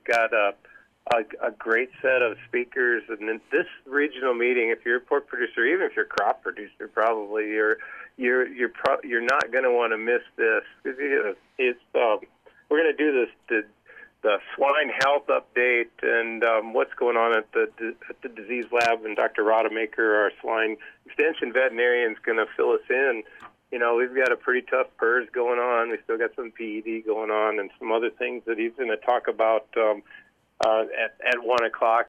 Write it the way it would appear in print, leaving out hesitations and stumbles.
got a great set of speakers, and in this regional meeting, if you're a pork producer, even if you're a crop producer, probably you're not going to want to miss this. It's we're going to do the swine health update and what's going on at the disease lab, and Dr. Rodemaker, our swine extension veterinarian, is going to fill us in. You know, we've got a pretty tough PRRS going on. We still got some PED going on and some other things that he's going to talk about at 1 o'clock.